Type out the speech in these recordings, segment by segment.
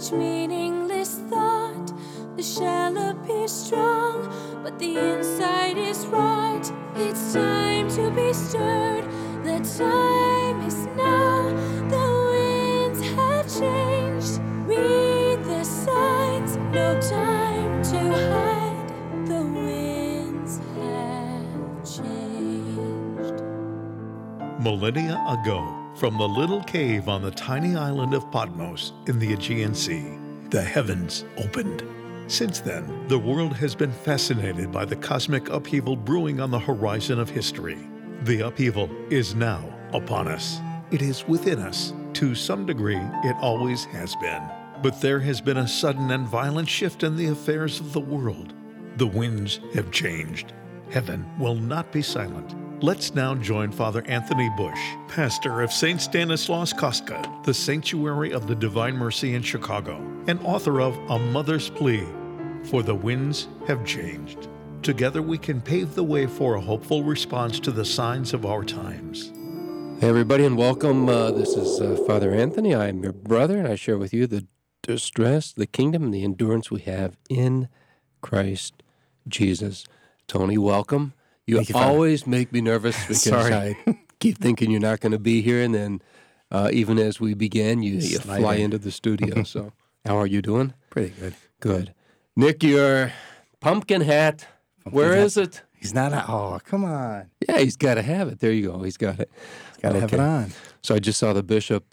each meaningless thought. The shell appears strong, but the inside is rot. It's time to be stirred. The time is now. The winds have changed. Read the signs. No time to hide. The winds have changed. Millennia ago, from the little cave on the tiny island of Patmos in the Aegean Sea, the heavens opened. Since then, the world has been fascinated by the cosmic upheaval brewing on the horizon of history. The upheaval is now upon us. It is within us. To some degree, it always has been. But there has been a sudden and violent shift in the affairs of the world. The winds have changed. Heaven will not be silent. Let's now join Father Anthony Bush, pastor of St. Stanislaus Kostka, the Sanctuary of the Divine Mercy in Chicago, and author of A Mother's Plea, For the Winds Have Changed. Together we can pave the way for a hopeful response to the signs of our times. Hey everybody, and welcome. This is Father Anthony. I'm your brother, and I share with you the distress, the kingdom, and the endurance we have in Christ Jesus. Tony, welcome. You always make me nervous because I keep thinking you're not going to be here, and then even as we begin, you fly into the studio. So how are you doing? Pretty good. Good. Nick, your pumpkin hat, where is it? He's not. Oh, come on. Yeah, he's got to have it. There you go. He's got it. He's got to have it on. So I just saw the Bishop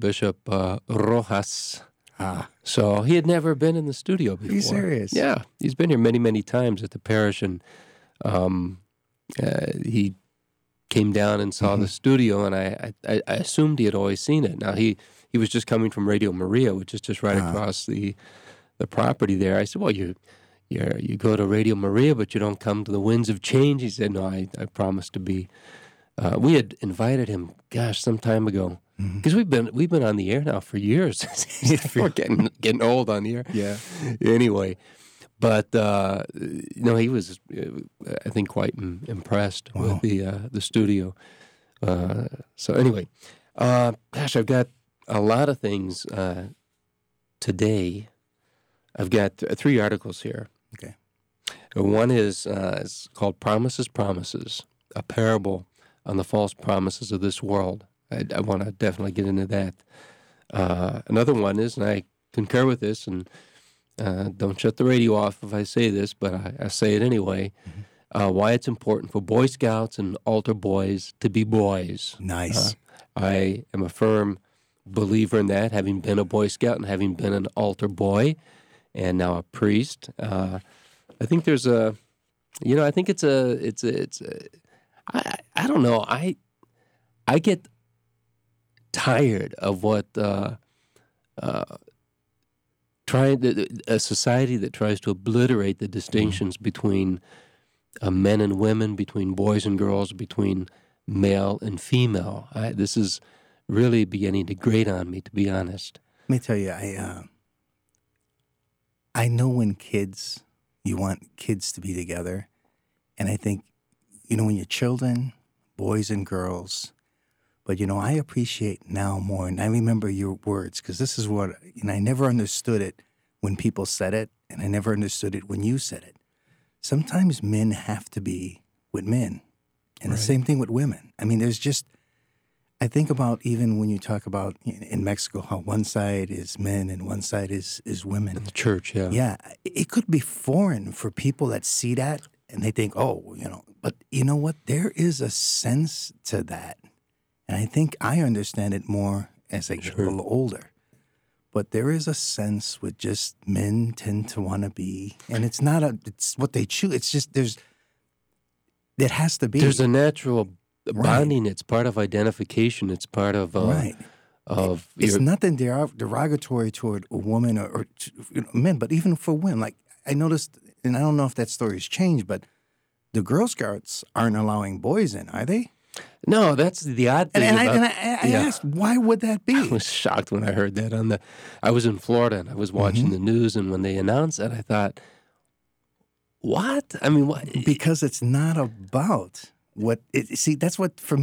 Rojas. So he had never been in the studio before. Are you serious? Yeah. He's been here many, many times at the parish, and he came down and saw the studio, and I assumed he had always seen it. Now, he was just coming from Radio Maria, which is just right across the property there. I said, well, you go to Radio Maria, but you don't come to the Winds of Change. He said, no, I promised to be. We had invited him, some time ago, because we've been on the air now for years. We're getting old on the air. Yeah. Anyway, but he was, I think, quite impressed with the studio. So anyway, I've got a lot of things today. I've got 3 articles here. Okay. One is it's called Promises, Promises, a parable on the false promises of this world. I want to definitely get into that. Another one is, and I concur with this, and don't shut the radio off if I say this, but I say it anyway, why it's important for Boy Scouts and altar boys to be boys. Nice. I am a firm believer in that, having been a Boy Scout and having been an altar boy, and now a priest. I think there's I don't know. I get tired of what a society that tries to obliterate the distinctions between men and women, between boys and girls, between male and female. This is really beginning to grate on me, to be honest. Let me tell you, I know when you want kids to be together, and I think, when you're children, boys and girls, but, I appreciate now more, and I remember your words, because this is what, I never understood it when people said it, and I never understood it when you said it. Sometimes men have to be with men, and the same thing with women. I mean, there's just, I think about even when you talk about in Mexico, how one side is men and one side is women. In the church, yeah. Yeah, it could be foreign for people that see that, and they think, but you know what? There is a sense to that. And I think I understand it more as I get a little older. But there is a sense with just men tend to want to be, and it's what they choose. It's just, it has to be. There's a natural bonding. It's part of identification. It's part of, it's nothing derogatory toward a woman or men, but even for women. Like I noticed, and I don't know if that story's changed, but the Girl Scouts aren't allowing boys in, are they? No, that's the odd thing. And I asked, why would that be? I was shocked when I heard that. I was in Florida, and I was watching the news, and when they announced that, I thought, what? I mean, what? Because it's not about that's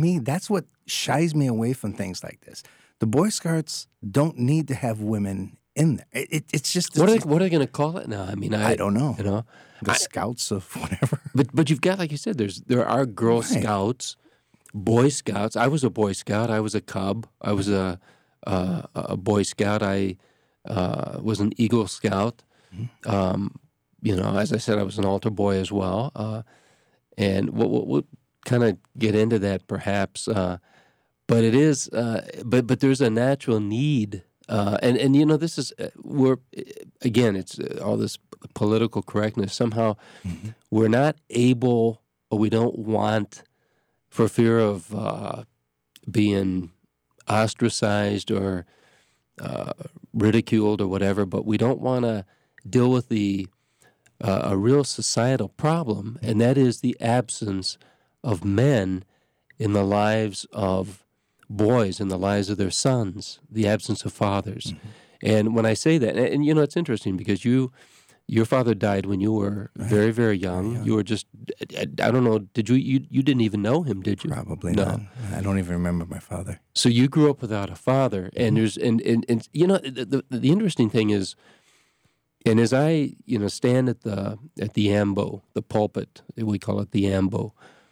what shies me away from things like this. The Boy Scouts don't need to have women in there. It's just What are they going to call it now? I mean, I don't know. You know, The Scouts of whatever. but you've got, like you said, there are Girl Scouts, Boy Scouts. I was a Boy Scout. I was a Cub. I was a Boy Scout. I was an Eagle Scout. You know, as I said, I was an altar boy as well. And we'll kind of get into that perhaps. But it is, but there's a natural need. And you know, this is, again, it's all this political correctness. Somehow we're not able, or we don't want, for fear of being ostracized or ridiculed or whatever, but we don't want to deal with a real societal problem, and that is the absence of men in the lives of boys, in the lives of their sons, the absence of fathers. And when I say that, and you know, it's interesting because your father died when you were very, very young. You were just, I don't know, did you didn't even know him, did you? Probably not. I don't even remember my father. So you grew up without a father, and there's, and you know, the interesting thing is, and as I, you know, stand at the ambo, the pulpit, we call it the ambo,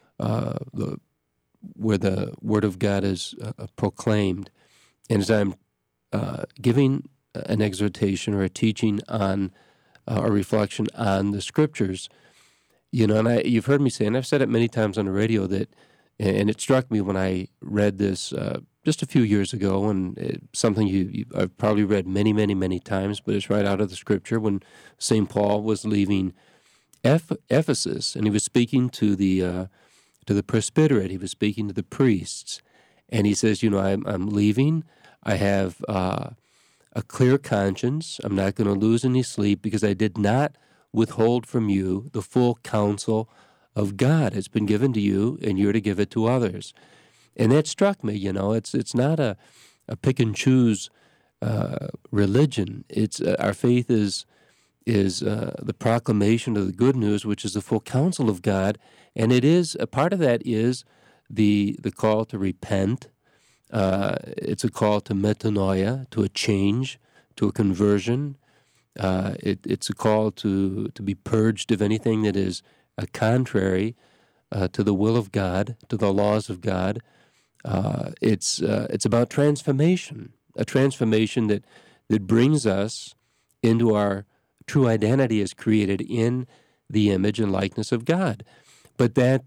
where the Word of God is proclaimed, and as I'm giving an exhortation or a teaching on a reflection on the Scriptures, you know, and you've heard me say, and I've said it many times on the radio, that, and it struck me when I read this just a few years ago, and it's something I've probably read many, many, many times, but it's right out of the Scripture, when St. Paul was leaving Ephesus, and he was speaking to the presbyterate, he was speaking to the priests, and he says, you know, I'm leaving, I have a clear conscience, I'm not going to lose any sleep, because I did not withhold from you the full counsel of God. It's been given to you, and you're to give it to others. And that struck me, you know, it's not a pick and choose religion. It's our faith is the proclamation of the good news, which is the full counsel of God, and it is a part of that is the call to repent. It's a call to metanoia, to a change, to a conversion. It's a call to be purged of anything that is contrary to the will of God, to the laws of God. It's about transformation, a transformation that brings us into our true identity as created in the image and likeness of God. But that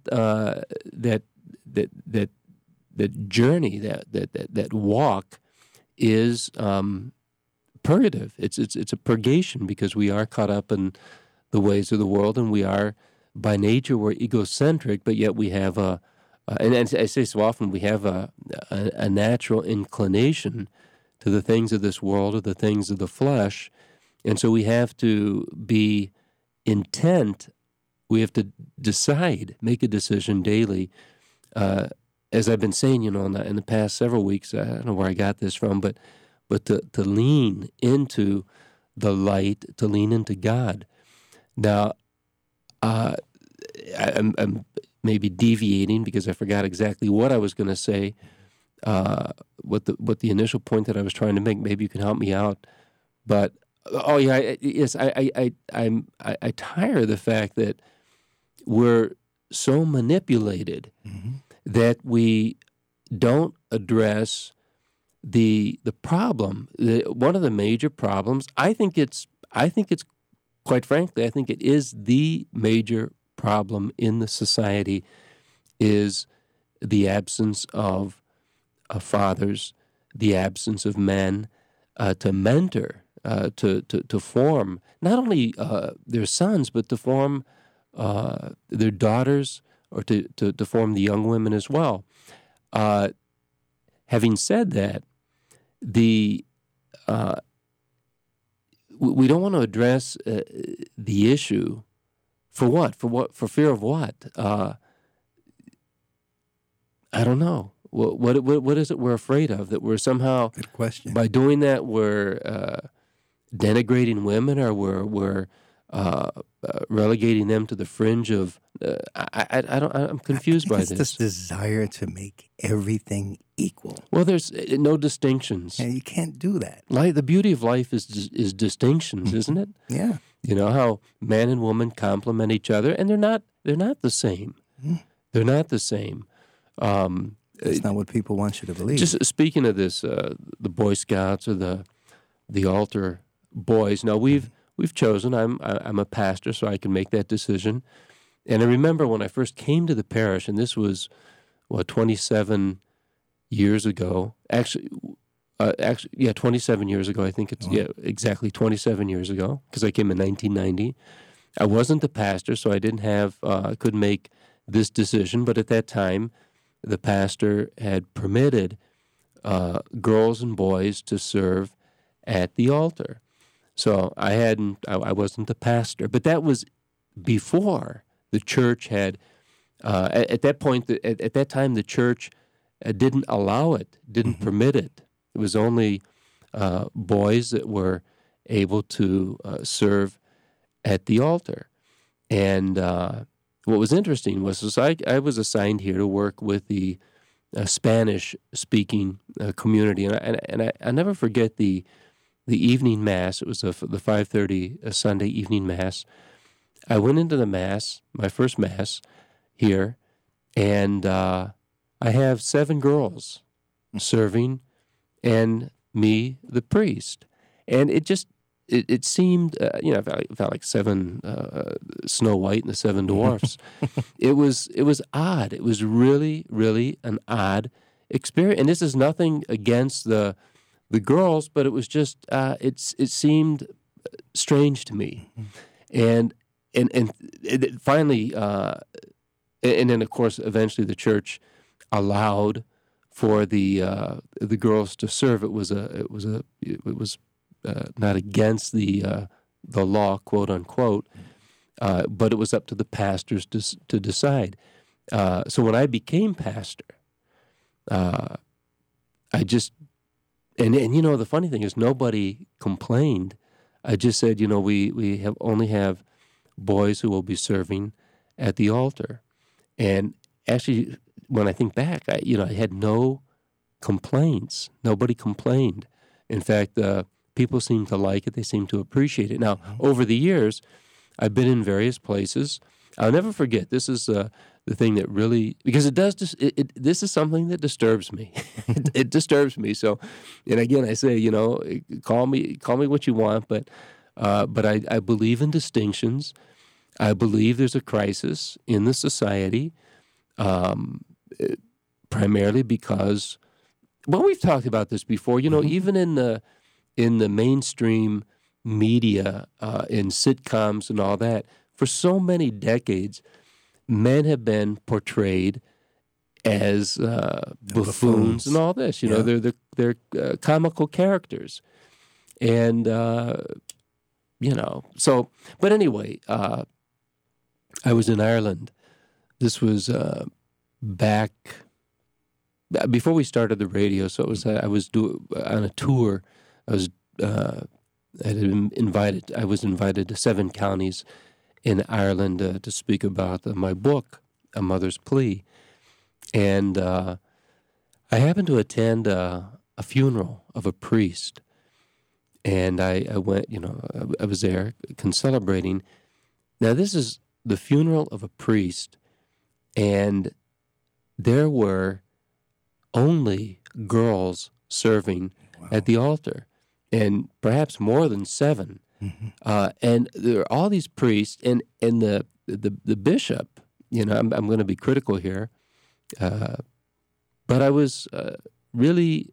journey, that walk, is purgative. It's a purgation, because we are caught up in the ways of the world, and we are, by nature, we're egocentric, but yet we have and I say so often, we have a natural inclination to the things of this world, or the things of the flesh, and so we have to be intent. We have to decide, make a decision daily. As I've been saying, you know, in the past several weeks, I don't know where I got this from, but to lean into the light, to lean into God. Now, I'm maybe deviating because I forgot exactly what I was going to say. What the initial point that I was trying to make. Maybe you can help me out. But I tire of the fact that we're so manipulated that we don't address the problem. One of the major problems, I think it's quite frankly, I think it is the major problem in the society, is the absence of fathers, the absence of men to mentor, to form not only their sons, but to form their daughters, or to form the young women as well. Having said that, we don't want to address the issue. For what? For fear of what? I don't know. What is it we're afraid of? That we're somehow, good question, by doing that, we're denigrating women, or we're relegating them to the fringe of. I'm confused by this desire to make everything equal. Well, there's no distinctions. And you can't do that. The beauty of life is distinctions, isn't it? Yeah. You know how man and woman complement each other, and they're not the same. They're not the same. That's not what people want you to believe. Just speaking of this, the Boy Scouts or the altar boys. Now we've chosen. I'm a pastor, so I can make that decision. And I remember when I first came to the parish, and this was 27 years ago. Actually, 27 years ago. I think it's exactly 27 years ago, because I came in 1990. I wasn't the pastor, so I didn't have couldn't make this decision. But at that time, the pastor had permitted girls and boys to serve at the altar. So I wasn't the pastor, but that was before the church had. At that point, at that time, the church didn't allow it, didn't permit it. It was only boys that were able to serve at the altar. And what was interesting was I was assigned here to work with the Spanish-speaking community, and I never forget the evening mass. It was the 5:30 Sunday evening mass. I went into the mass, my first mass here, and I have 7 girls serving, and me, the priest. And it seemed, I felt like 7 Snow White and the 7 Dwarfs. It was odd. It was really, really an odd experience. And this is nothing against the girls, but it was just it seemed strange to me. And finally, and then of course eventually the church allowed for the girls to serve. It was not against the law, quote unquote, but it was up to the pastors to decide. So when I became pastor, I just and the funny thing is nobody complained. I just said, we only have boys who will be serving at the altar, and actually, when I think back, I had no complaints. Nobody complained. In fact, people seem to like it. They seem to appreciate it. Now, over the years, I've been in various places. I'll never forget. This is the thing that really, because it does. This is something that disturbs me. It disturbs me. So, and again, I say, call me what you want, but I believe in distinctions. I believe there's a crisis in the society, primarily because, well, we've talked about this before. Even in the mainstream media, in sitcoms and all that, for so many decades, men have been portrayed as buffoons and all this. They're comical characters, and So, but anyway, I was in Ireland. This was back before we started the radio. So it was I was on a tour. I was invited to 7 counties in Ireland to speak about my book, A Mother's Plea. And I happened to attend a funeral of a priest. And I went, I was there celebrating. Now, this is the funeral of a priest, and there were only girls serving at the altar, and perhaps more than 7. And there are all these priests, and the bishop. I'm going to be critical here, but I was really,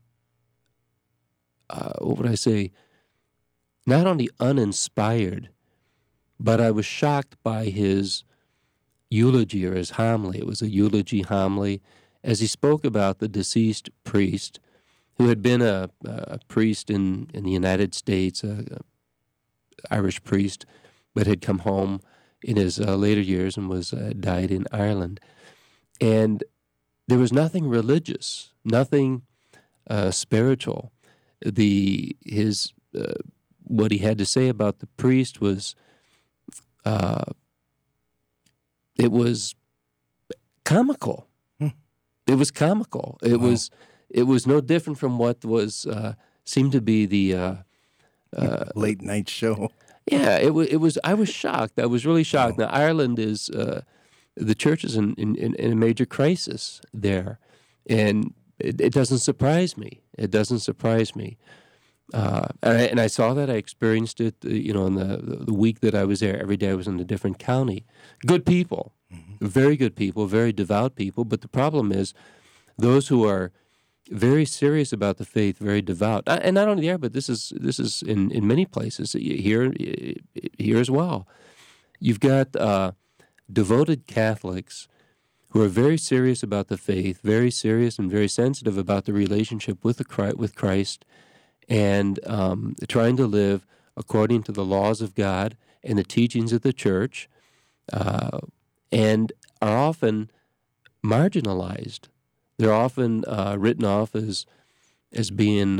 what would I say? Not only uninspired, but I was shocked by his eulogy or his homily. It was a eulogy homily as he spoke about the deceased priest who had been a priest in the United States, a Irish priest, but had come home in his later years and was died in Ireland. And there was nothing religious, nothing spiritual. What he had to say about the priest was it was comical. It was comical. It was no different from what was seemed to be the late night show. Yeah, it was. I was shocked. I was really shocked. Now Ireland is the church is in a major crisis there, and it doesn't surprise me. It doesn't surprise me. And I saw that. I experienced it. In the week that I was there, every day I was in a different county. Good people, very good people, very devout people. But the problem is, those who are very serious about the faith, very devout, and not only there, but this is in many places here as well. You've got devoted Catholics who are very serious about the faith, very serious and very sensitive about the relationship with Christ, and trying to live according to the laws of God and the teachings of the church, and are often marginalized. They're often written off as being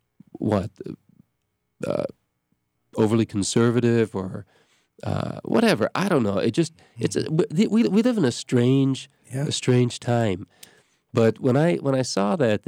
overly conservative or whatever. I don't know. We live in a strange time. But when I saw that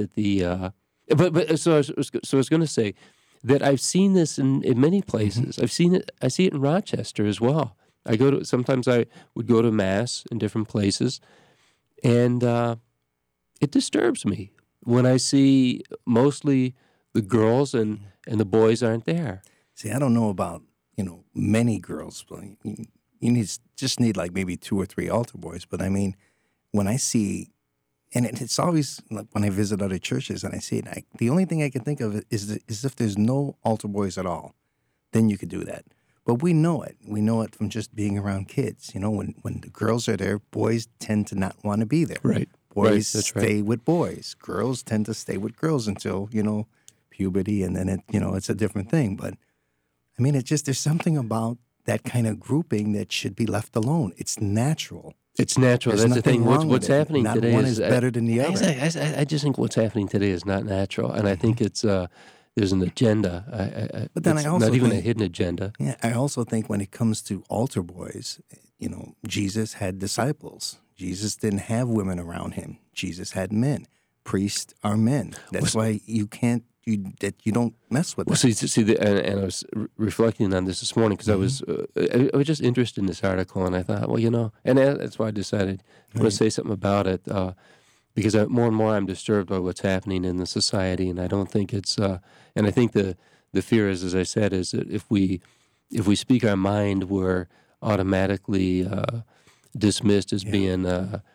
so I was going to say that I've seen this in many places. I see it in Rochester as well. Sometimes I would go to Mass in different places, and it disturbs me when I see mostly the girls and the boys aren't there. See, I don't know about, many girls. You just need like maybe 2 or 3 altar boys. But I mean, when I see, and it's always like when I visit other churches and I see it, the only thing I can think of is if there's no altar boys at all, then you could do that. But we know it. We know it from just being around kids. When the girls are there, boys tend to not want to be there. Right. Boys stay with boys. Girls tend to stay with girls until, puberty, and then it's a different thing. But, I mean, there's something about that kind of grouping that should be left alone. It's natural. It's natural. There's That's the thing. nothing What's wrong with it. happening Not today one is better than the other. I just think what's happening today is not natural, and I think it's there's an agenda. But then it's I also not even a think- hidden agenda. Yeah, I also think when it comes to altar boys, Jesus had disciples. Jesus didn't have women around him. Jesus had men. Priests are men. That's why you don't mess with Well, them. and I was reflecting on this morning because I was just interested in this article, and I thought, and that's why I decided I want to say something about it because more and more I'm disturbed by what's happening in the society, and I don't think it's. And I think the fear is, as I said, is that if we speak our mind, we're automatically dismissed as being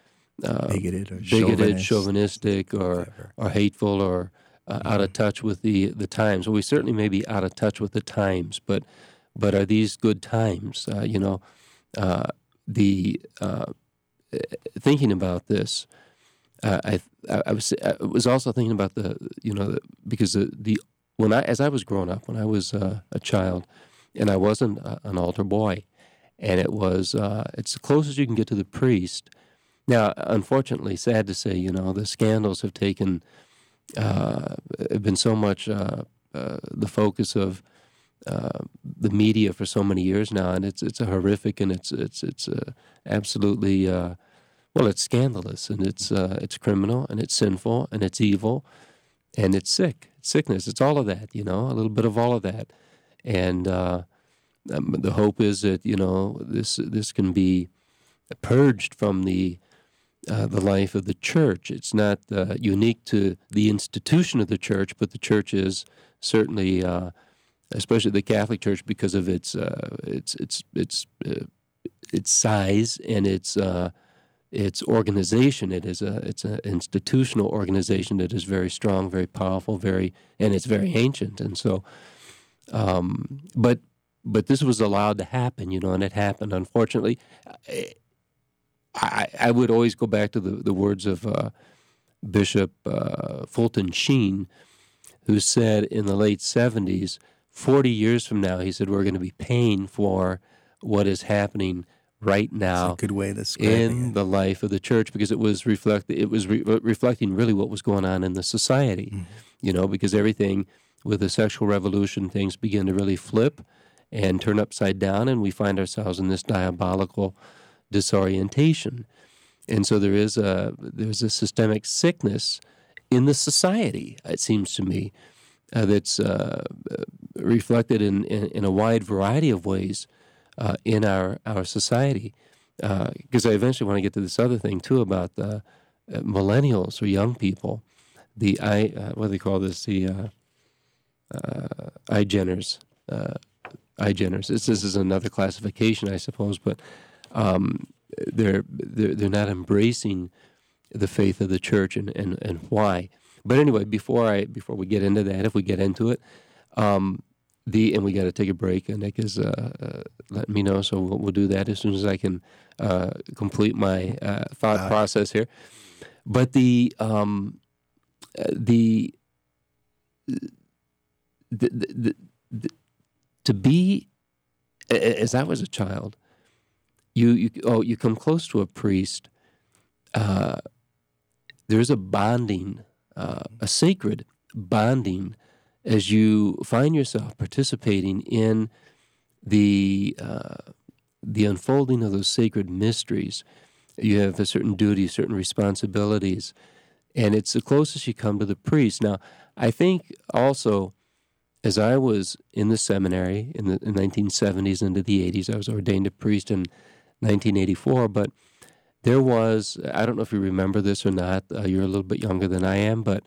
bigoted, chauvinistic, or hateful, or out of touch with the times. Well, we certainly may be out of touch with the times, but are these good times? Thinking about this, I was also thinking about because as I was growing up, when I was a child, and I wasn't an altar boy, and it's the closest you can get to the priest. Now, unfortunately, sad to say, the scandals have been so much the focus of the media for so many years now, and it's a horrific, and it's absolutely it's scandalous, and it's criminal, and it's sinful, and it's evil, and it's sickness. It's all of that, a little bit of all of that, and the hope is that this can be purged from the life of the church. It's not unique to the institution of the church, but the church is certainly, especially the Catholic Church, because of its size and its organization. It's an institutional organization that is very strong, very powerful, and it's very ancient. And so, but this was allowed to happen, and it happened. Unfortunately, I would always go back to the words of Bishop Fulton Sheen, who said in the late 70s, 40 years from now, he said, we're going to be paying for what is happening right now. That's a good way to describe in the life of the church, because it was reflecting really what was going on in the society, because everything with the sexual revolution, things began to really flip, and turn upside down, and we find ourselves in this diabolical disorientation. And so there's a systemic sickness in the society, it seems to me, that's reflected in a wide variety of ways in our society. Because I eventually want to get to this other thing too about the millennials or young people, what do they call this? The iGeners. iGeners. This is another classification, I suppose, but they're not embracing the faith of the church and why. But anyway, before we get into that, if we get into it, and we got to take a break. And Nick is letting me know, so we'll do that as soon as I can complete my thought process here. But to be, as I was a child, you come close to a priest. There's a bonding, a sacred bonding, as you find yourself participating in the unfolding of those sacred mysteries. You have a certain duty, certain responsibilities, and it's the closest you come to the priest. Now, I think also, as I was in the seminary in the 1970s into the 80s, I was ordained a priest in 1984, but there was, I don't know if you remember this or not, you're a little bit younger than I am, but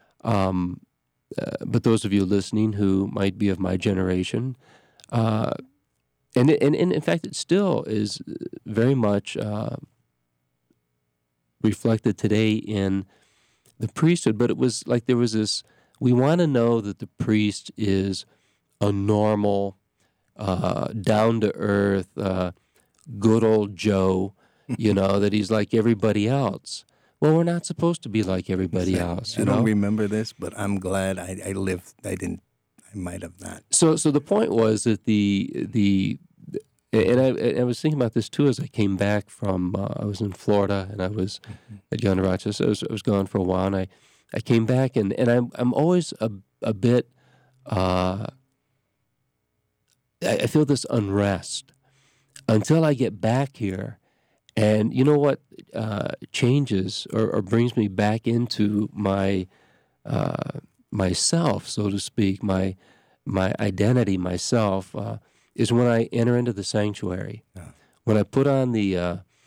those of you listening who might be of my generation, and in fact it still is very much reflected today in the priesthood, but it was like there was this, we want to know that the priest is a normal, down-to-earth, good old Joe, that he's like everybody else. Well, we're not supposed to be like everybody else. I don't remember this, but I'm glad I lived. I might have not. So the point was that and I was thinking about this too as I came back from, I was in Florida and I was at John Rochester. I was gone for a while, and I came back and I'm always a bit, I feel this unrest until I get back here. And you know what changes or brings me back into my myself, so to speak, my identity, myself, is when I enter into the sanctuary. Yeah. When I put on the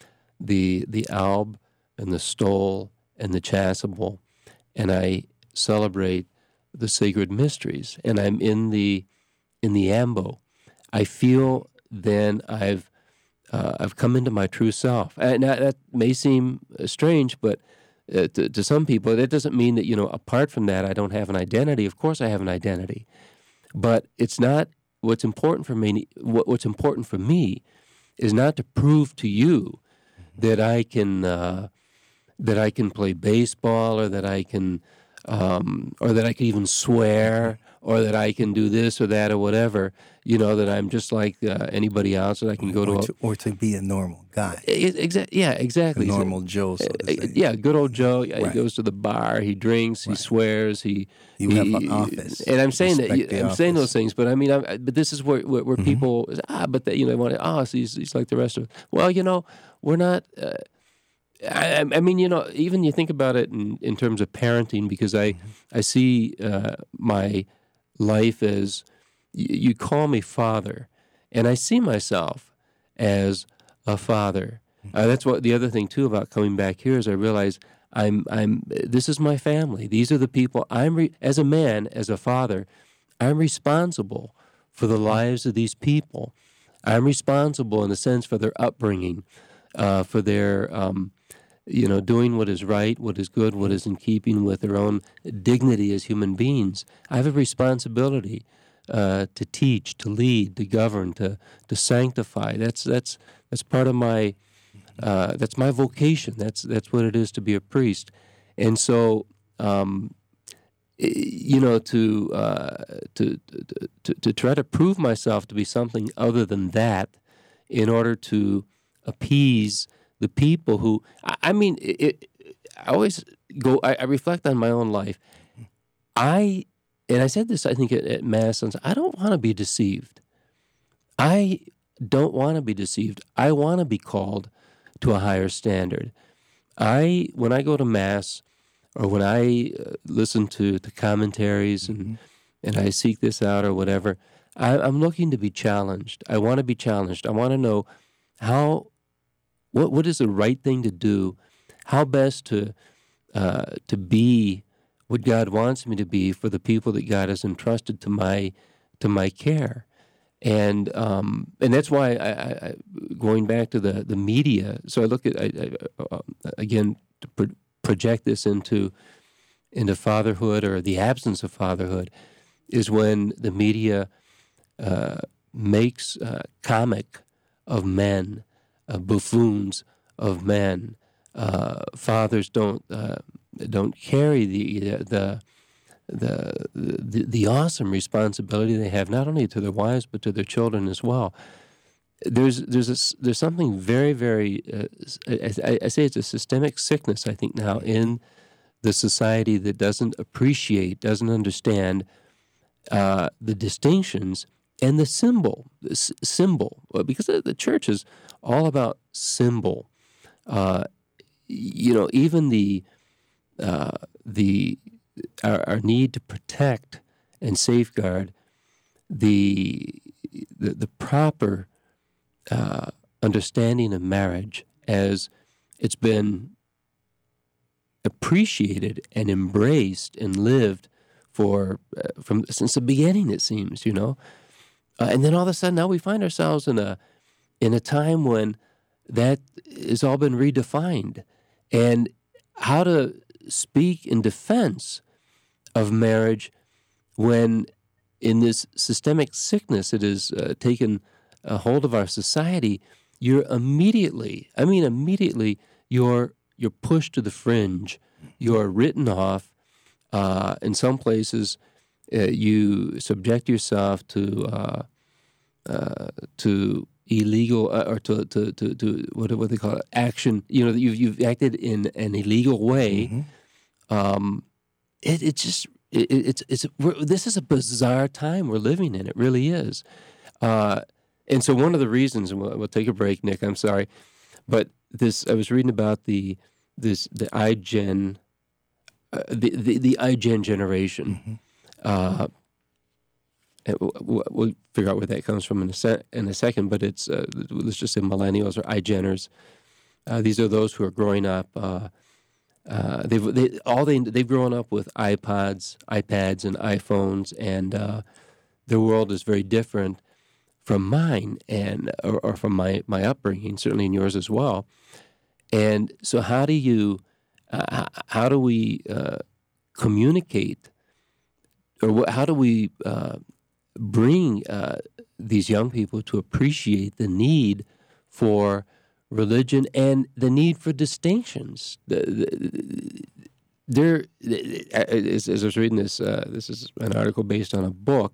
alb and the stole and the chasuble, and I celebrate the sacred mysteries, and I'm in the ambo, I feel then I've come into my true self. And that may seem strange, but to some people, that doesn't mean that, apart from that, I don't have an identity. Of course I have an identity. But it's not what's important for me. What's important for me is not to prove to you that I can play baseball, or that I can even swear, or that I can do this or that or whatever, that I'm just like anybody else, that I can go or to be a normal guy. Exactly. A normal Joe, so to say. Yeah, good old Joe. Right. He goes to the bar, he drinks, he swears, you have an office. And I'm saying saying those things, but I mean, but this is where people, but they want to, so he's like the rest of us. Well, we're not. I mean, even you think about it in terms of parenting, because I see my life as, you call me father, and I see myself as a father. That's what the other thing too about coming back here is I realize this is my family. These are the people as a man, as a father, I'm responsible for the lives of these people. I'm responsible in a sense for their upbringing, for their doing what is right, what is good, what is in keeping with their own dignity as human beings. I have a responsibility to teach, to lead, to govern, to sanctify. That's part of my that's my vocation. That's what it is to be a priest. And so, to try to prove myself to be something other than that, in order to appease the people who, I always go, I reflect on my own life. And I said this, I think, at Mass, I don't want to be deceived. I don't want to be deceived. I want to be called to a higher standard. When I go to Mass, or when I listen to the commentaries and I seek this out or whatever, I'm looking to be challenged. I want to be challenged. I want to know what is the right thing to do, how best to be what God wants me to be for the people that God has entrusted to my care. And that's why I going back to the media. So I look at again to project this into fatherhood, or the absence of fatherhood, is when the media makes comic of men, buffoons of men. Fathers don't carry the awesome responsibility they have, not only to their wives but to their children as well. There's something very, very I say it's a systemic sickness, I think, now in the society that doesn't appreciate, doesn't understand the distinctions and the symbol, because the church is all about symbol. Even our need to protect and safeguard the proper understanding of marriage as it's been appreciated and embraced and lived since the beginning, it seems, and then all of a sudden now we find ourselves in a time when that has all been redefined, and how to speak in defense of marriage when in this systemic sickness it has taken a hold of our society. You're immediately you're pushed to the fringe. You're written off. In some places, you subject yourself to illegal or to what they call it, action. You've acted in an illegal way. This is a bizarre time we're living in. It really is. And so one of the reasons, and we'll take a break, Nick, I'm sorry, but I was reading about the iGen, the iGen generation. We'll figure out where that comes from in a second, but it's let's just say millennials or iGeners. These are those who are growing up. They've grown up with iPads, and iPhones, and their world is very different from mine or from my upbringing, certainly in yours as well. And so, how do we communicate, or how do we bring these young people to appreciate the need for religion and the need for distinctions? As I was reading this, this is an article based on a book.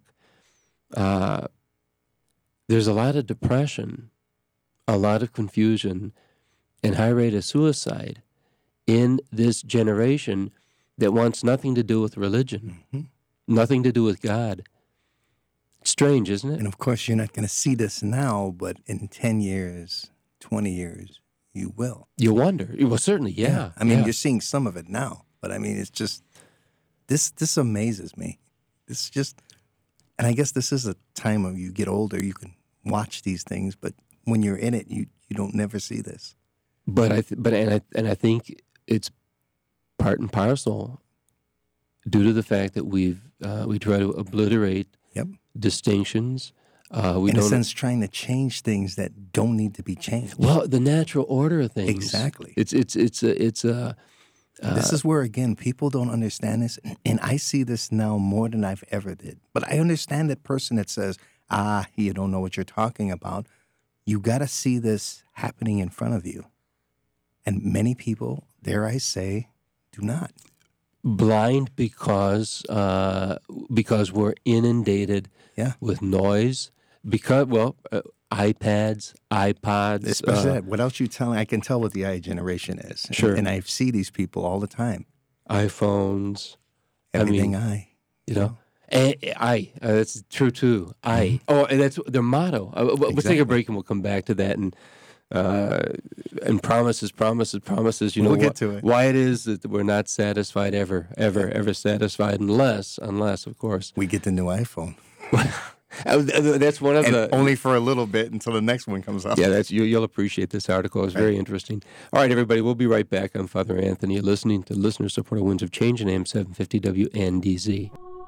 There's a lot of depression, a lot of confusion, and high rate of suicide in this generation that wants nothing to do with religion, nothing to do with God. Strange, isn't it? And of course, you're not going to see this now, but in 10 years, 20 years, you will. You wonder. Well, certainly, yeah. I mean, you're seeing some of it now, but I mean, it's just, this amazes me. It's just, and I guess this is a time of you get older, you can watch these things, but when you're in it, you don't never see this. But I think it's part and parcel due to the fact that we try to obliterate distinctions. In a sense, trying to change things that don't need to be changed. Well, the natural order of things. Exactly. It's a. This is where, again, people don't understand this, and I see this now more than I've ever did. But I understand that person that says, you don't know what you're talking about. You got to see this happening in front of you. And many people, dare I say, do not. Blind because we're inundated with noise. Because, iPads, iPods. Especially that. Without you telling, I can tell what the I generation is. Sure. And I see these people all the time. iPhones. Everything You know, That's true too. And that's their motto. We'll take a break and we'll come back to that. And promises. We'll get to it. Why it is that we're not satisfied ever satisfied unless, of course, we get the new iPhone. That's one of the only for a little bit until the next one comes out. Yeah, you'll appreciate this article. It's very interesting. All right, everybody, we'll be right back on Father Anthony. You're listening to listener-supported Winds of Change on AM 750 WNDZ.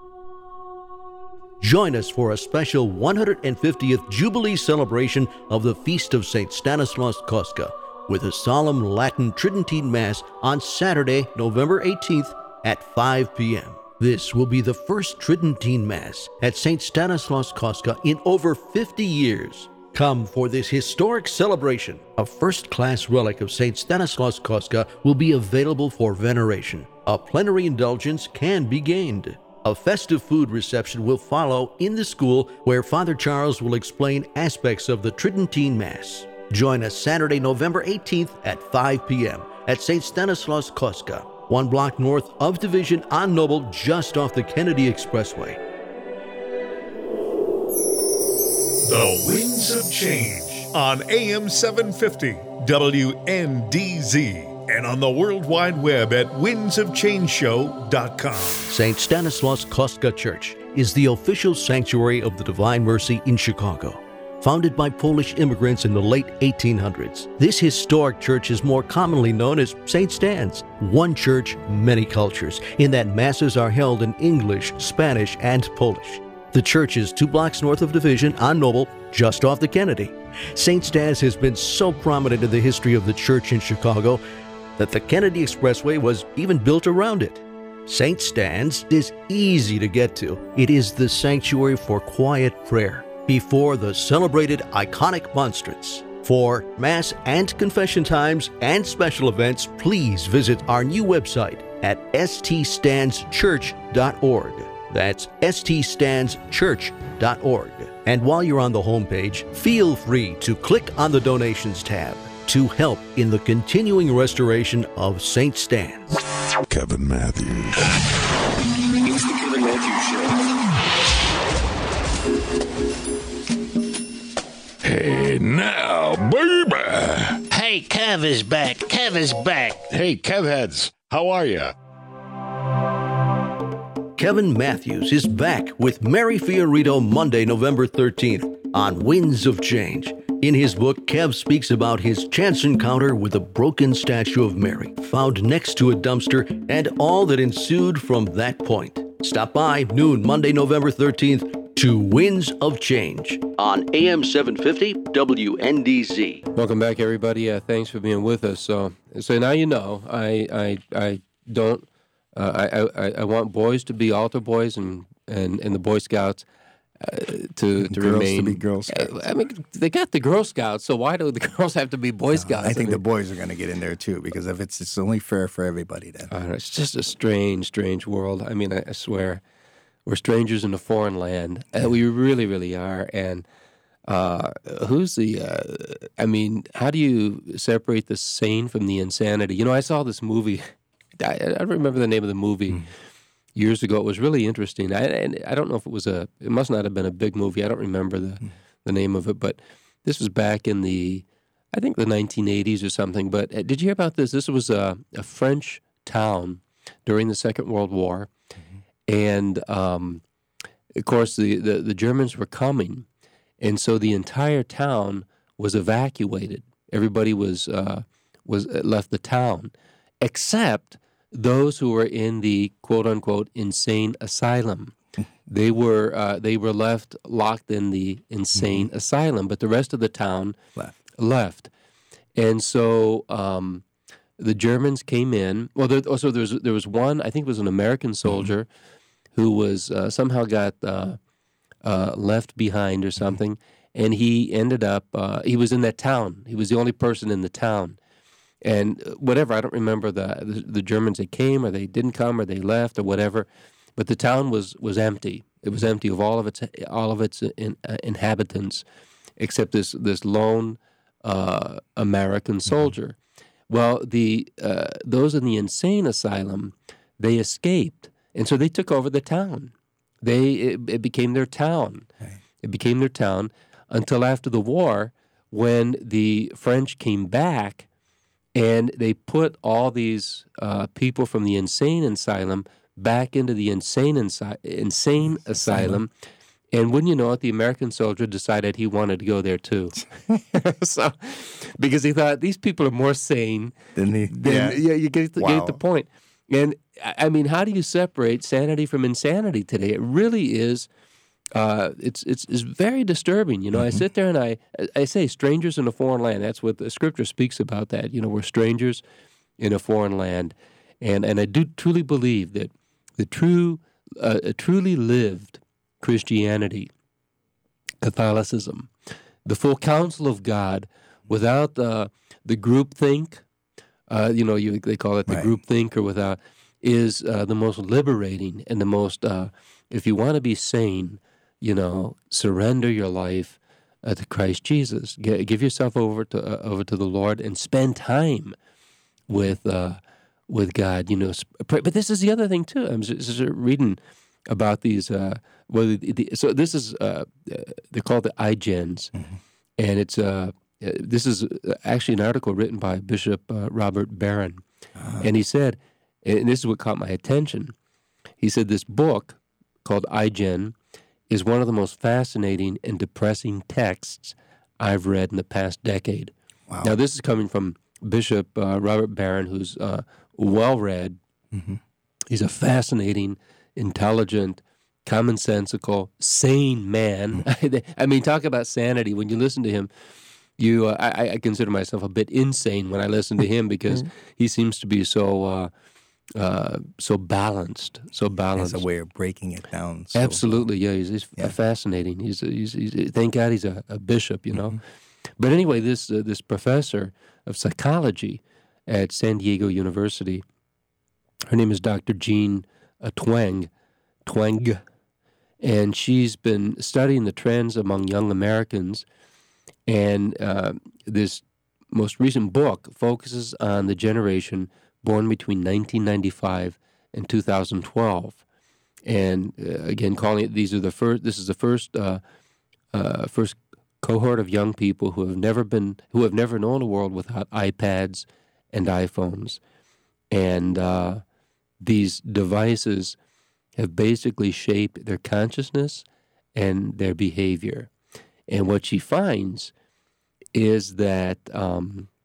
Join us for a special 150th Jubilee celebration of the Feast of St. Stanislaus Kostka with a solemn Latin Tridentine Mass on Saturday, November 18th at 5 p.m. This will be the first Tridentine Mass at St. Stanislaus Kostka in over 50 years. Come for this historic celebration. A first-class relic of St. Stanislaus Kostka will be available for veneration. A plenary indulgence can be gained. A festive food reception will follow in the school where Father Charles will explain aspects of the Tridentine Mass. Join us Saturday, November 18th at 5 p.m. at St. Stanislaus Kostka, 1 block north of Division on Noble, just off the Kennedy Expressway. The Winds of Change on AM 750 WNDZ. And on the World Wide Web at windsofchangeshow.com. St. Stanislaus Kostka Church is the official sanctuary of the Divine Mercy in Chicago. Founded by Polish immigrants in the late 1800s, this historic church is more commonly known as St. Stan's. One church, many cultures, in that masses are held in English, Spanish, and Polish. The church is 2 blocks north of Division on Noble, just off the Kennedy. St. Stan's has been so prominent in the history of the church in Chicago that the Kennedy Expressway was even built around it. St. Stan's is easy to get to. It is the sanctuary for quiet prayer before the celebrated iconic monstrance. For Mass and confession times and special events, please visit our new website at ststandschurch.org. That's ststandschurch.org. And while you're on the homepage, feel free to click on the donations tab to help in the continuing restoration of St. Stan's. Kevin Matthews. It's the Kevin Matthews Show. Hey, now, baby. Hey, Kev is back. Kev is back. Hey, Kevheads, how are you? Kevin Matthews is back with Mary Fiorito Monday, November 13th on Winds of Change. In his book, Kev speaks about his chance encounter with a broken statue of Mary found next to a dumpster and all that ensued from that point. Stop by noon Monday, November 13th to Winds of Change on AM 750 WNDZ. Welcome back, everybody. Thanks for being with us. So now you know I don't. I want boys to be altar boys and the Boy Scouts to remain. To be Girl Scouts. I mean, they got the Girl Scouts, so why do the girls have to be Boy Scouts? I think the boys are going to get in there too, because if it's only fair for everybody then. It's just a strange world. I mean, I swear, we're strangers in a foreign land. We really, really are. And who's the? I mean, how do you separate the sane from the insanity? You know, I saw this movie. I don't remember the name of the movie. Years ago. It was really interesting. I don't know if it must not have been a big movie. I don't remember the name of it, but this was back in I think the 1980s or something. But did you hear about this? This was a French town during the Second World War. And, of course, the Germans were coming. And so the entire town was evacuated. Everybody was left the town, except those who were in the quote-unquote insane asylum. They were locked in the insane asylum, but the rest of the town left. And so the Germans came in. Well, there was one, I think it was an American soldier who was somehow got left behind or something, and he ended up, he was in that town. He was the only person in the town. And whatever, I don't remember the Germans that came or they didn't come or they left or whatever, but the town was empty. It was empty of all of its inhabitants, except this lone American soldier. Well, those in the insane asylum, they escaped, and so they took over the town. it became their town. Right. It became their town until after the war, when the French came back and they put all these people from the insane asylum back into the insane asylum. And wouldn't you know it, the American soldier decided he wanted to go there too. So, because he thought these people are more sane than you get the point. And I mean, how do you separate sanity from insanity today? It really is. It's very disturbing. You know, I sit there and I say strangers in a foreign land. That's what the Scripture speaks about. That, you know, we're strangers in a foreign land, and I do truly believe that the truly lived Christianity, Catholicism, the full counsel of God, without the groupthink, they call it the groupthink, or without, is the most liberating and the most. If you want to be sane, you know, surrender your life to Christ Jesus. Give yourself over to the Lord and spend time with God. You know, but this is the other thing too. I'm just reading about these. So this is they're called the iGens, and it's this is actually an article written by Bishop Robert Barron, and he said, and this is what caught my attention. He said this book called iGen is one of the most fascinating and depressing texts I've read in the past decade. Wow. Now, this is coming from Bishop Robert Barron, who's well-read. He's a fascinating, intelligent, commonsensical, sane man. I mean, talk about sanity. When you listen to him, I consider myself a bit insane when I listen to him, because he seems to be so balanced. Has a way of breaking it down. Absolutely, yeah. He's fascinating. He's thank God he's a bishop, you know. But anyway, this professor of psychology at San Diego University, her name is Dr. Jean Twenge, and she's been studying the trends among young Americans. And this most recent book focuses on the generation born between 1995 and 2012, and again, calling it this is the first cohort of young people who have never known a world without iPads and iPhones, and these devices have basically shaped their consciousness and their behavior. And what she finds is that a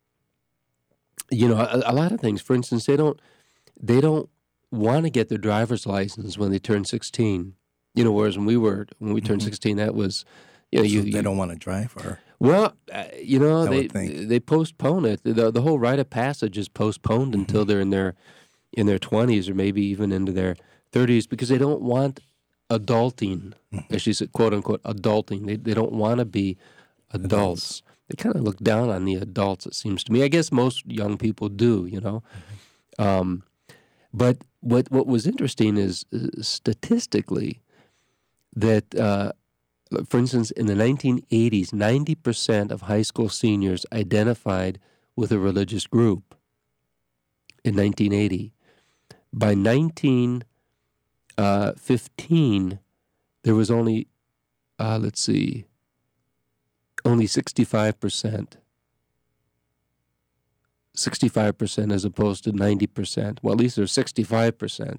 lot of things. For instance, they don't want to get their driver's license when they turn 16. You know, whereas when we turned 16, that was, you know, they don't want to drive, or well, they postpone it. The whole rite of passage is postponed until they're in their 20s, or maybe even into their 30s, because they don't want adulting, as she said, quote unquote, adulting. They don't want to be adults. They kind of look down on the adults, it seems to me. I guess most young people do, you know. But what was interesting is statistically that, for instance, in the 1980s, 90% of high school seniors identified with a religious group in 1980. By 1915, there was only, only 65%. 65% as opposed to 90%. Well, at least there's 65%.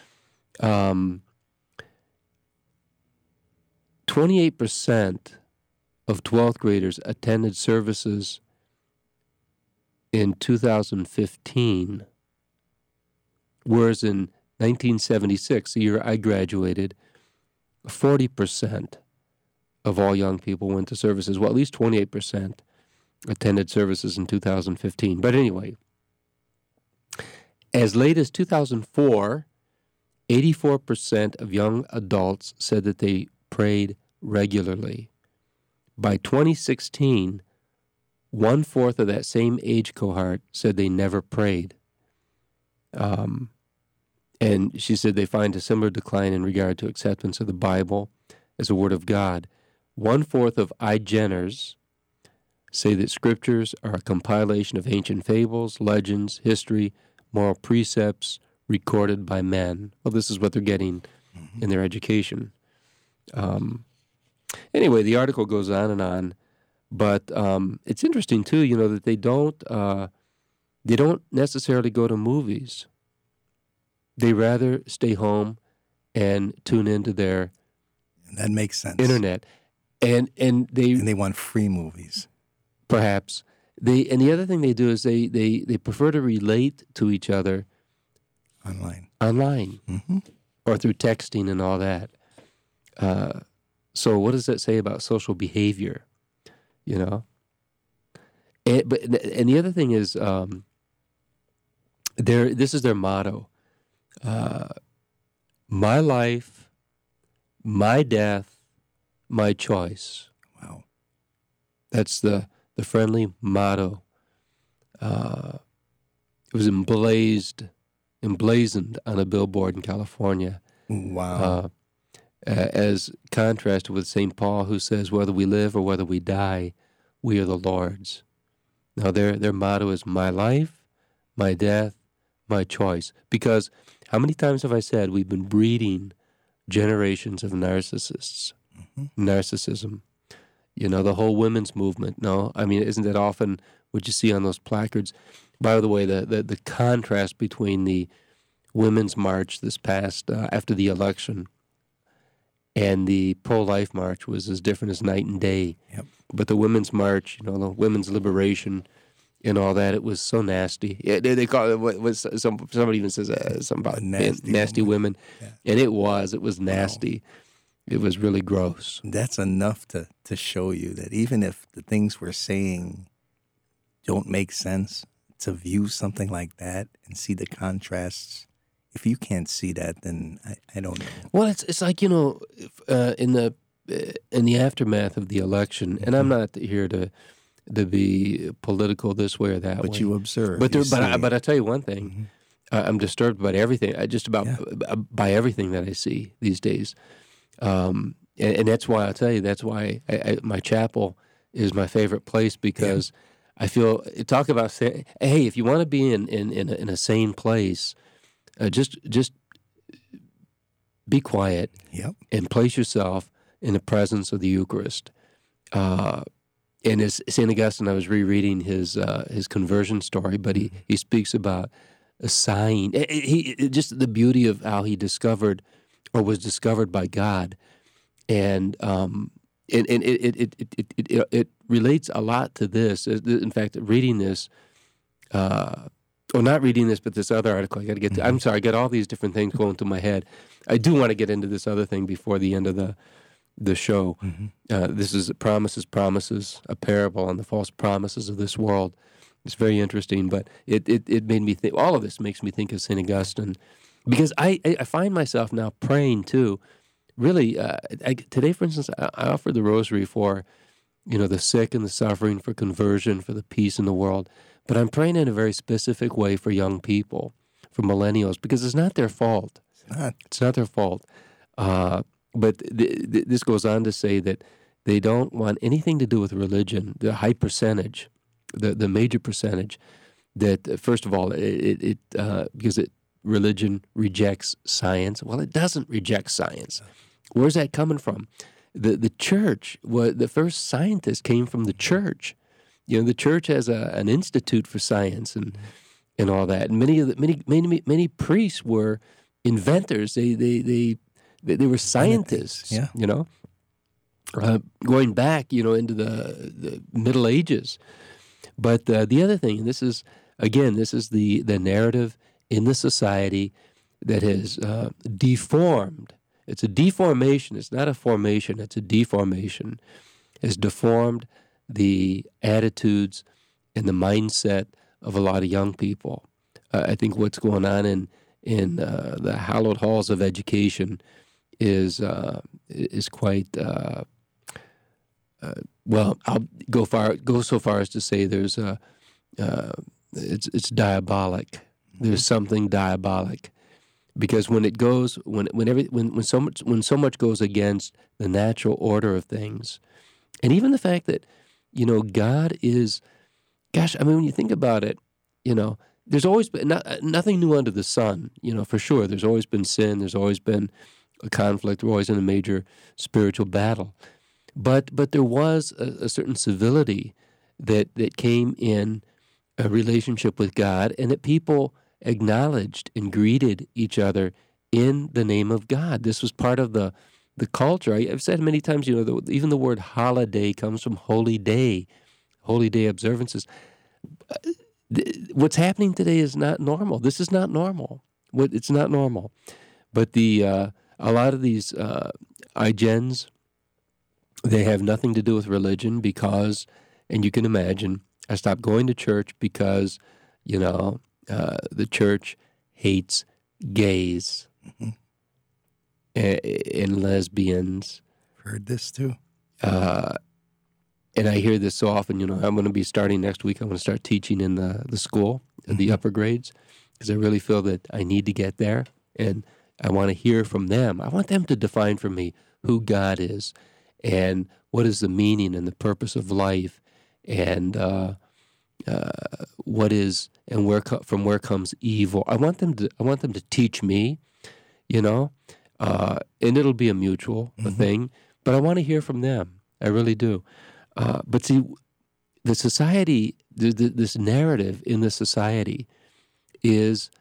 28% of 12th graders attended services in 2015, whereas in 1976, the year I graduated, 40% of all young people went to services. Well, at least 28% attended services in 2015. But anyway, as late as 2004, 84% of young adults said that they prayed regularly. By 2016, 1/4 of that same age cohort said they never prayed. And she said they find a similar decline in regard to acceptance of the Bible as a Word of God. 1/4 of iGeners say that scriptures are a compilation of ancient fables, legends, history, moral precepts recorded by men. Well, this is what they're getting in their education. Anyway, the article goes on and on, but it's interesting too, that they don't necessarily go to movies. They rather stay home and tune into their That makes sense. internet, and they want free movies. Perhaps and the other thing they do is they prefer to relate to each other Online. Mm-hmm. Or through texting and all that. So what does that say about social behavior? And the other thing is, this is their motto: my life, my death, my choice. Wow. That's the friendly motto. It was emblazoned on a billboard in California. Wow. As contrasted with St. Paul, who says, whether we live or whether we die, we are the Lord's. Now, their motto is my life, my death, my choice. Because how many times have I said we've been breeding generations of narcissists, narcissism? The whole women's movement. No, I mean, isn't that often what you see on those placards? By the way, the contrast between the Women's March this past, after the election, and the pro-life march was as different as night and day. Yep. But the Women's March, the women's liberation and all that, it was so nasty. They call it, somebody even says something about nasty women. Yeah. And it was nasty. Wow. It was really gross. That's enough to show you that even if the things we're saying don't make sense, to view something like that and see the contrasts, if you can't see that, then I don't know. Well, it's like, in the aftermath of the election, and I'm not here to be political this way or that way. But you observe. But I tell you one thing, I'm disturbed by everything, by everything that I see these days. And that's why I'll tell you, that's why my chapel is my favorite place, because I feel, talk about saying, hey, if you want to be in a sane place, just be quiet and place yourself in the presence of the Eucharist. And as St. Augustine, I was rereading his conversion story, but he speaks about a sign, just the beauty of how he discovered or was discovered by God, and it relates a lot to this. In fact, reading this, or not reading this, but this other article I got to get to. I'm sorry, I got all these different things going through my head. I do want to get into this other thing before the end of the show. This is Promises, a parable on the false promises of this world. It's very interesting, but it made me think. All of this makes me think of St. Augustine, because I find myself now praying too. Really, today, for instance, I offered the rosary for, the sick and the suffering, for conversion, for the peace in the world. But I'm praying in a very specific way for young people, for millennials, because it's not their fault. It's not their fault. But this goes on to say that they don't want anything to do with religion. The high percentage, the major percentage, that first of all, because religion rejects science. Well, it doesn't reject science. Where's that coming from? The church. The first scientist came from the church. The church has an institute for science and all that. And many priests were inventors. They were scientists. Going back, into the Middle Ages. But the other thing, and this is the narrative in the society that has deformed. It's a deformation. It's not a formation. It's a deformation. Has deformed the attitudes and the mindset of a lot of young people. I think what's going on in the hallowed halls of education is quite well. I'll go so far as to say there's it's diabolic. There's something diabolic, because when so much goes against the natural order of things, and even the fact that God is, when you think about it, there's always been nothing new under the sun. For sure, there's always been sin. There's always been a conflict. We're always in a major spiritual battle. But there was a certain civility that came in a relationship with God, and that people acknowledged and greeted each other in the name of God. This was part of the culture. I've said many times, even the word holiday comes from holy day observances. What's happening today is not normal. This is not normal. It's not normal. But a lot of these iGens, they have nothing to do with religion because, and you can imagine, I stopped going to church because, the church hates gays and lesbians. Heard this too. And I hear this so often. I'm going to be starting next week. I'm going to start teaching in the school, the upper grades, because I really feel that I need to get there. And I want to hear from them. I want them to define for me who God is and what is the meaning and the purpose of life, and what is and from where comes evil. I want them to teach me, and it'll be a mutual thing. But I want to hear from them. I really do. But see, the society, this narrative in the society, has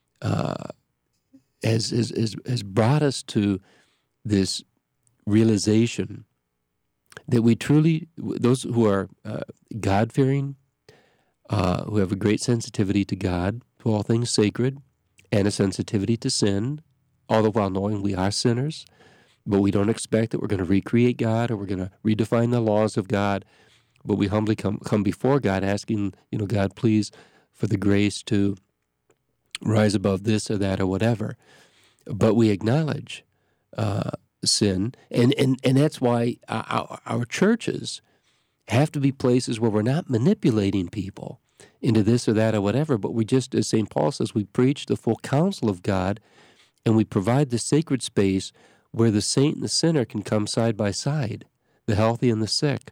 brought us to this realization that we truly, those who are God-fearing, who have a great sensitivity to God, to all things sacred, and a sensitivity to sin, all the while knowing we are sinners, but we don't expect that we're going to recreate God or we're going to redefine the laws of God, but we humbly come before God asking, God, please, for the grace to rise above this or that or whatever. But we acknowledge sin, and that's why our churches have to be places where we're not manipulating people into this or that or whatever, but we just, as St. Paul says, we preach the full counsel of God, and we provide the sacred space where the saint and the sinner can come side by side, the healthy and the sick.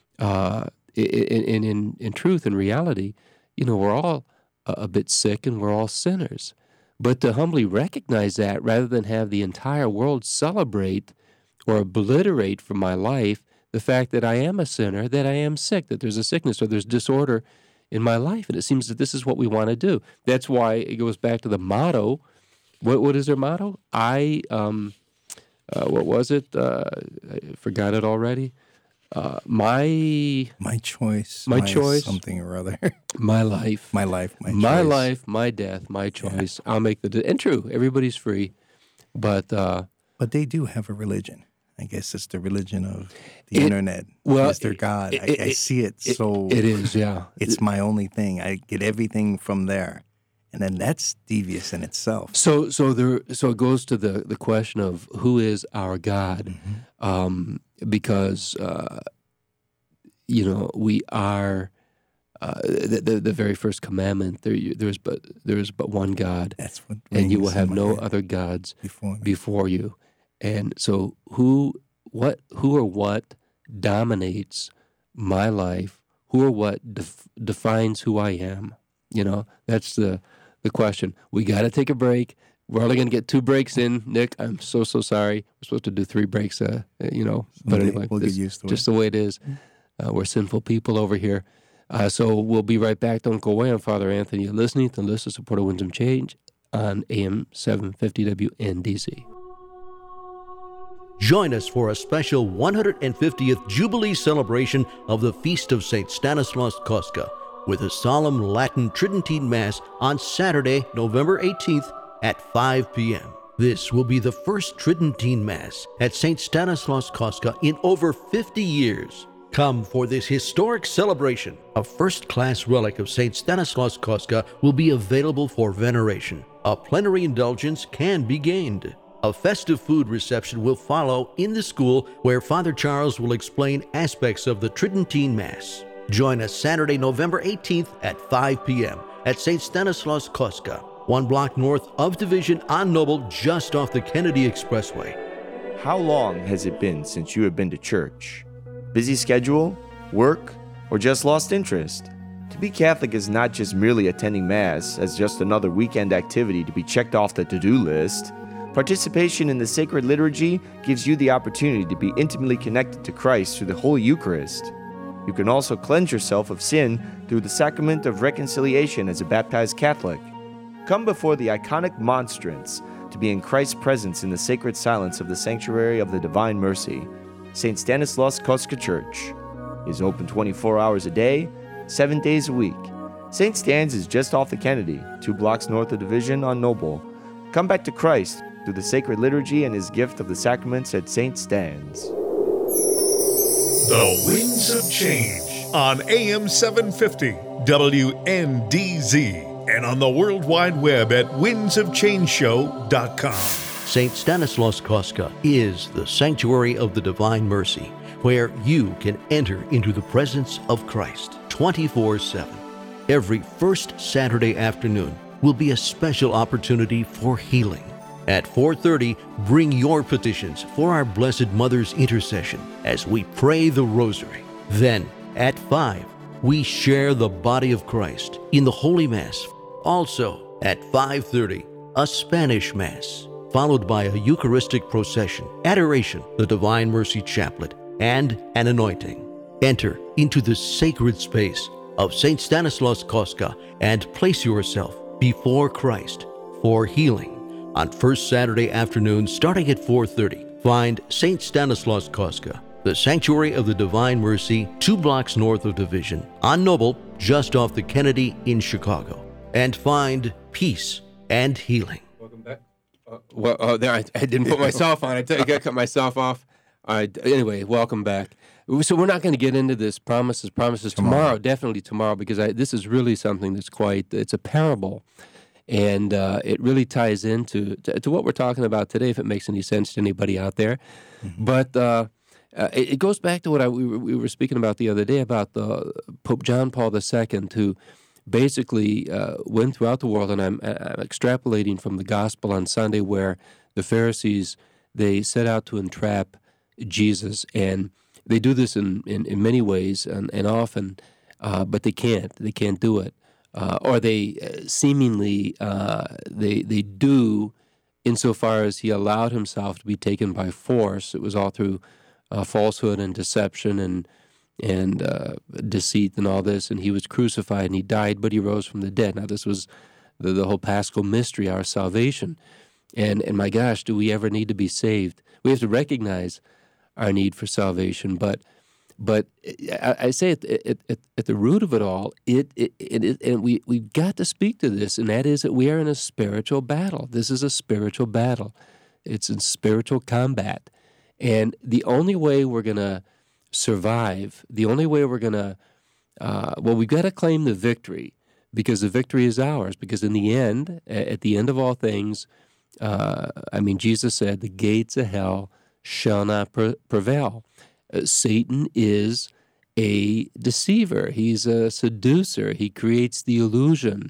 In truth and reality, we're all a bit sick and we're all sinners. But to humbly recognize that rather than have the entire world celebrate or obliterate from my life the fact that I am a sinner, that I am sick, that there's a sickness or there's disorder in my life. And it seems that this is what we want to do. That's why it goes back to the motto. What is their motto? What was it? I forgot it already. My choice. My choice. Something or other. My life. My life. My choice. My life. My death. My choice. Yeah. I'll make and true. Everybody's free, but they do have a religion. I guess it's the religion of the internet. Well, it's their God. I see it. So it is. Yeah. It's my only thing. I get everything from there. And then that's devious in itself. So it goes to the question of who is our God, because we are the very first commandment. There is but one God, that's what, and you will have no other gods before you. And so who or what dominates my life? Who or what defines who I am? That's the question. We got to take a break. We're only going to get 2 breaks in, Nick. I'm so sorry. We're supposed to do 3 breaks, But anyway, we'll get used to it. Just the way it is. We're sinful people over here. So we'll be right back. Don't go away. I'm Father Anthony. You're listening to Listen Support of Winds of Change on AM 750 WNDZ. Join us for a special 150th Jubilee celebration of the Feast of St. Stanislaus Kostka with a solemn Latin Tridentine Mass on Saturday, November 18th at 5 p.m. This will be the first Tridentine Mass at St. Stanislaus Kostka in over 50 years. Come for this historic celebration. A first-class relic of St. Stanislaus Kostka will be available for veneration. A plenary indulgence can be gained. A festive food reception will follow in the school where Father Charles will explain aspects of the Tridentine Mass. Join us Saturday, November 18th at 5 p.m. at St. Stanislaus Kostka, 1 block north of Division on Noble, just off the Kennedy Expressway. How long has it been since you have been to church? Busy schedule, work, or just lost interest? To be Catholic is not just merely attending Mass as just another weekend activity to be checked off the to-do list. Participation in the sacred liturgy gives you the opportunity to be intimately connected to Christ through the Holy Eucharist. You can also cleanse yourself of sin through the sacrament of reconciliation as a baptized Catholic. Come before the iconic monstrance to be in Christ's presence in the sacred silence of the Sanctuary of the Divine Mercy. St. Stanislaus Kostka Church is open 24 hours a day, 7 days a week. St. Stan's is just off the Kennedy, 2 blocks north of Division on Noble. Come back to Christ through the sacred liturgy and his gift of the sacraments at St. Stan's. The Winds of Change on AM 750 WNDZ and on the World Wide Web at windsofchangeshow.com. St. Stanislaus Kostka is the Sanctuary of the Divine Mercy, where you can enter into the presence of Christ 24/7. Every first Saturday afternoon will be a special opportunity for healing. At 4:30, bring your petitions for our Blessed Mother's intercession as we pray the Rosary. Then, at 5, we share the body of Christ in the Holy Mass. Also, at 5:30, a Spanish Mass, followed by a Eucharistic procession, adoration, the Divine Mercy Chaplet, and an anointing. Enter into the sacred space of St. Stanislaus Kostka and place yourself before Christ for healing. On first Saturday afternoon, starting at 4:30, find St. Stanislaus Kostka, the Sanctuary of the Divine Mercy, 2 blocks north of Division, on Noble, just off the Kennedy in Chicago, and find peace and healing. Welcome back. There I didn't put myself on. I got to cut myself off. Anyway, welcome back. So we're not going to get into this promises tomorrow, definitely tomorrow, because this is really something that's it's a parable. And it really ties into what we're talking about today, if it makes any sense to anybody out there. Mm-hmm. But it goes back to what we were speaking about the other day about the Pope John Paul II, who basically went throughout the world, and I'm extrapolating from the Gospel on Sunday, where the Pharisees, they set out to entrap Jesus, and they do this in many ways and often, but they can't do it. Or they seemingly they do, insofar as he allowed himself to be taken by force. It was all through falsehood and deception and deceit and all this. And he was crucified and he died, but he rose from the dead. Now this was the whole Paschal mystery, our salvation. And my gosh, do we ever need to be saved? We have to recognize our need for salvation, but I say at the root of it all, and we've got to speak to this, and that is that we are in a spiritual battle. This is a spiritual battle. It's in spiritual combat. And the only way we're going to survive, the only way we're going to, we've got to claim the victory, because the victory is ours. Because in the end, at the end of all things, Jesus said, the gates of hell shall not prevail. Satan is a deceiver. He's a seducer. He creates the illusion.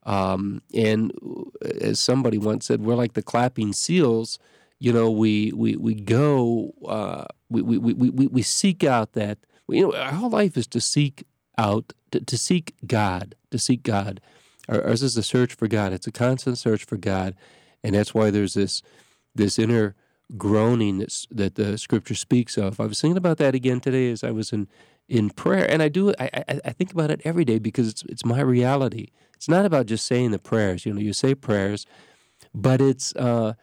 And as somebody once said, we're like the clapping seals. You know, we go, we seek out that. Our whole life is to seek out, to seek God, Ours is a search for God. It's a constant search for God, and that's why there's this inner groaning that the Scripture speaks of. I was thinking about that again today as I was in prayer, and I think about it every day because it's my reality. It's not about just saying the prayers. You say prayers, but it's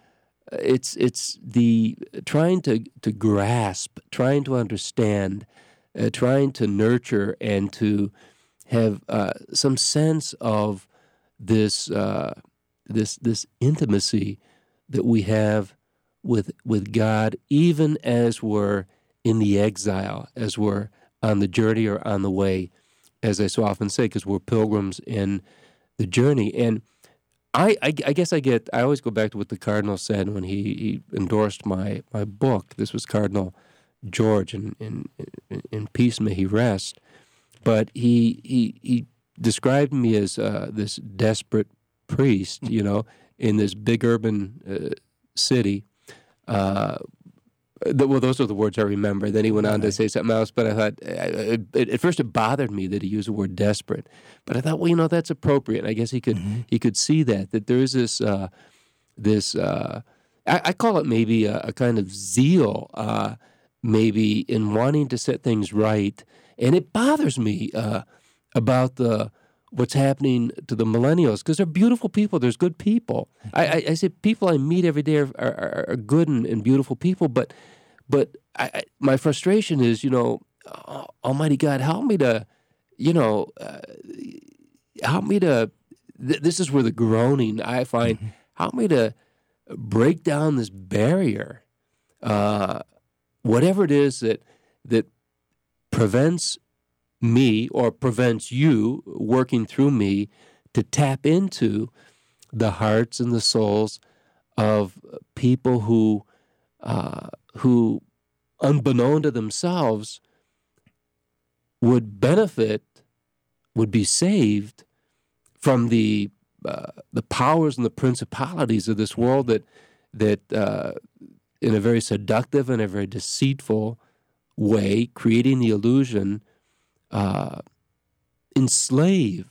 the trying to grasp, trying to understand, trying to nurture, and to have some sense of this intimacy that we have with God, even as we're in the exile, as we're on the journey or on the way, as I so often say, because we're pilgrims in the journey. And I guess I always go back to what the Cardinal said when he endorsed my book. This was Cardinal George, and in peace may he rest. But he described me as this desperate priest, in this big urban city. Those are the words I remember. Then he went on to say something else, but I thought, at first it bothered me that he used the word desperate. But I thought, that's appropriate. I guess he could see that there is this I call it maybe a kind of zeal, maybe in wanting to set things right. And it bothers me about what's happening to the millennials, because they're beautiful people. There's good people. I say people I meet every day are good and beautiful people, but my frustration is, Almighty God, help me to, this is where the groaning I find, help me to break down this barrier, whatever it is that prevents me or prevents you working through me to tap into the hearts and the souls of people who unbeknown to themselves would benefit, would be saved from the powers and the principalities of this world that in a very seductive and a very deceitful way, creating the illusion, enslave,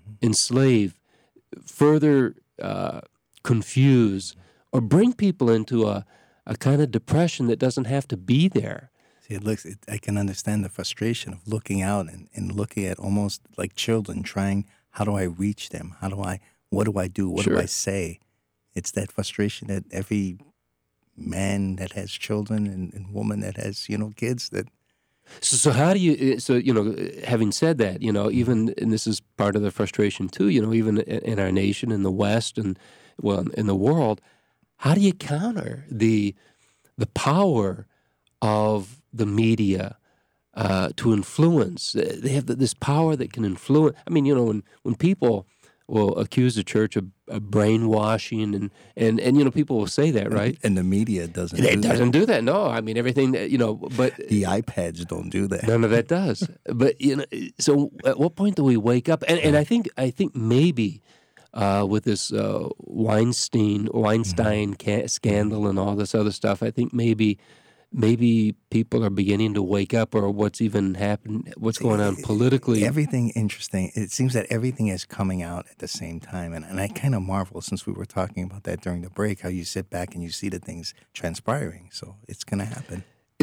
further confuse, or bring people into a kind of depression that doesn't have to be there. See, I can understand the frustration of looking out and looking at almost like children trying, how do I reach them? What do I do? What do I say? It's that frustration that every man that has children and woman that has, kids that. So how do you, having said that, even, and this is part of the frustration too, even in our nation, in the West, and in the world, how do you counter the power of the media to influence? They have this power that can influence. I mean, when people will accuse the church of brainwashing, and people will say that, right? And the media doesn't. It doesn't do that. No, I mean everything. But the iPads don't do that. None of that does. But so at what point do we wake up? And I think maybe with this Weinstein scandal and all this other stuff, I think maybe people are beginning to wake up, or what's even happened, what's going on politically. Everything interesting. It seems that everything is coming out at the same time. And I kind of marvel, since we were talking about that during the break, how you sit back and you see the things transpiring. So it's going to happen.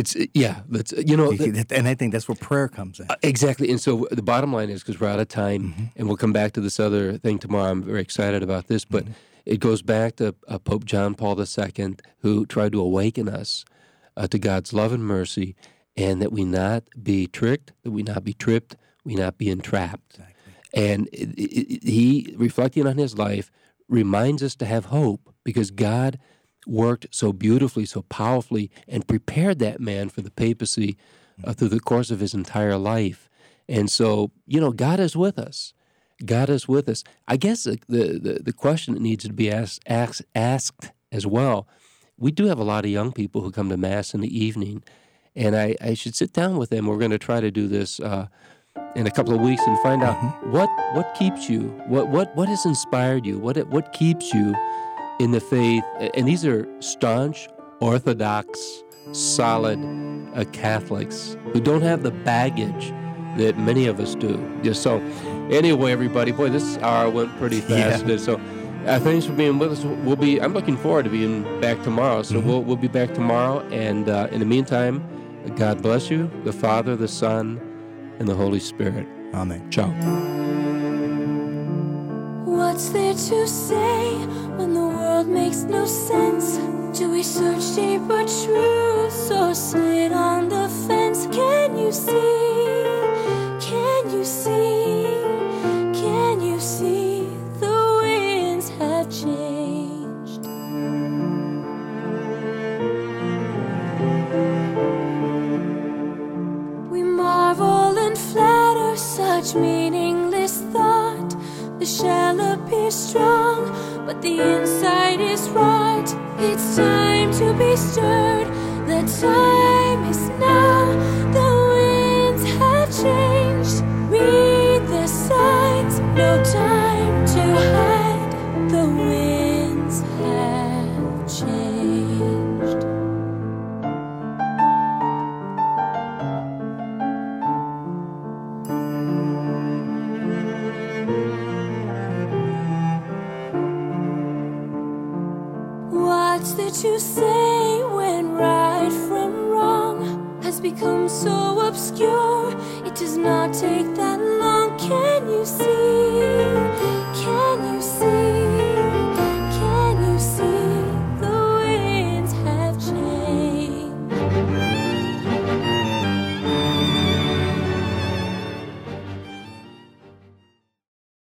And I think that's where prayer comes in. Exactly. And so the bottom line is, because we're out of time, and we'll come back to this other thing tomorrow. I'm very excited about this, but it goes back to Pope John Paul II, who tried to awaken us to God's love and mercy, and that we not be tricked, that we not be tripped, we not be entrapped. Exactly. And he, reflecting on his life, reminds us to have hope, because God worked so beautifully, so powerfully, and prepared that man for the papacy through the course of his entire life. And so, God is with us. God is with us. I guess the question that needs to be asked as well, we do have a lot of young people who come to Mass in the evening, and I should sit down with them. We're going to try to do this in a couple of weeks and find out what keeps you, what has inspired you, what keeps you in the faith. And these are staunch, Orthodox, solid Catholics who don't have the baggage that many of us do. So anyway, everybody, boy, this hour went pretty fast. Yeah. So thanks for being with us. I'm looking forward to being back tomorrow. So we'll be back tomorrow. And in the meantime, God bless you, the Father, the Son, and the Holy Spirit. Amen. Ciao. What's there to say when the world makes no sense? Do we search deeper truths or sit on the fence? Can you see? Can you see? Can you see? The winds have changed. We marvel and flatter such meaningless thought. The shell appears strong, but the inside is rot. It's time to be stirred. The time is now. The winds have changed. Read the signs. No time to hide. The winds have changed. What words that you say when right from wrong has become so obscure. It does not take that long, can you see?